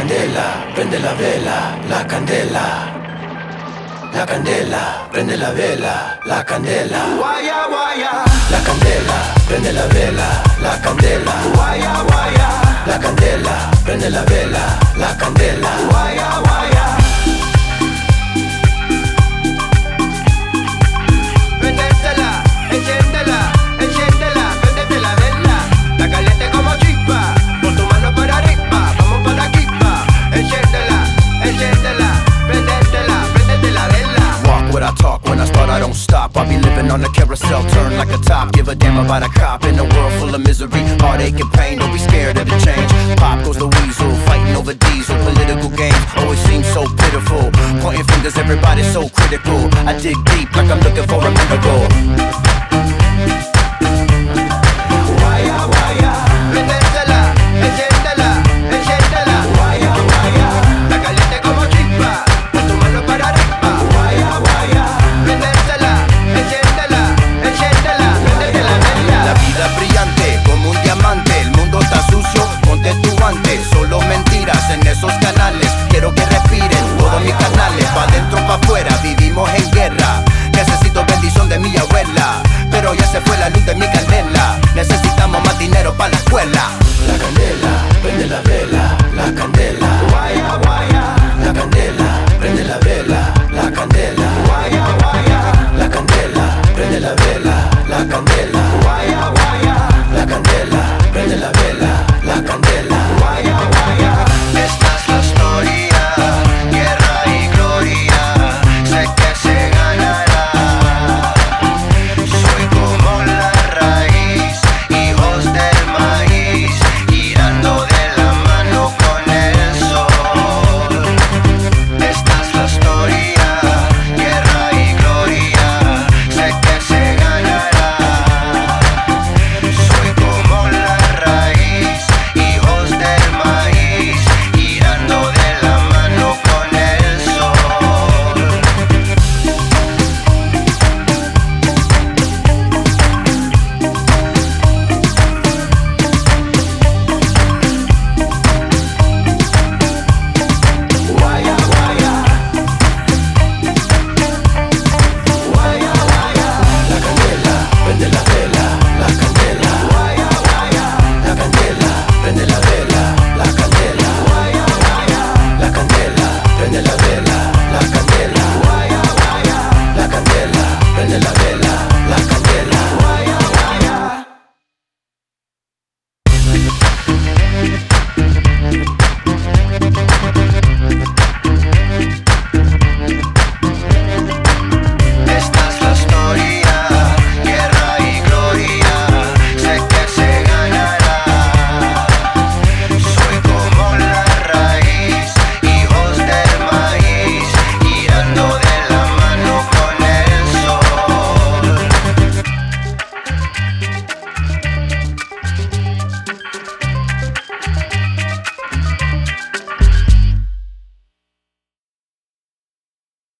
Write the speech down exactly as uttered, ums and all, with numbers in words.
candela, prende la vela, la candela. La candela, prende la vela, la candela. Guaya, guaya. La candela, prende la vela, la candela. Guaya, guaya. La candela, prende la vela, la candela. Guaya, guaya. Prendésela, enciéndela, enciéndela, préndete la vela. La caliente como chispa, con tu mano para arriba, vamos para aquí, pa. Enciéndela, enciéndela, préndetela, préndete la vela. Walk what I talk, when I start I don't stop. I'll be living on a carousel, turn like a top. Give a damn about a cop in a world full of misery, heartache and pain. Don't be scared of the change. Pop goes the weasel, fighting over diesel. Political games always seem so pitiful. Pointing fingers, everybody's so critical. I dig deep like I'm looking for a miracle. Guaya, guaya. Prendésela, enciéndela, enciéndela. Guaya, guaya. La caliente como chispa, con tu mano para arriba. Guaya, guaya. Prendésela, enciéndela, enciéndela, préndete la vela. La vida es brillante como un diamante. El mundo está sucio, ponte tu guante. Solo mentiras en esos canales. Quiero que respiren todos mis canales. Pa' dentro, pa' afuera, vivimos en guerra. Necesito bendición de mi abuela, pero ya se fue la luz de mi candela. Necesitamos más dinero para la escuela. La candela, prende la vela, la candela. Guaya, guaya. La candela, prende la vela, la candela. Guaya, guaya. La candela, prende la vela, la candela.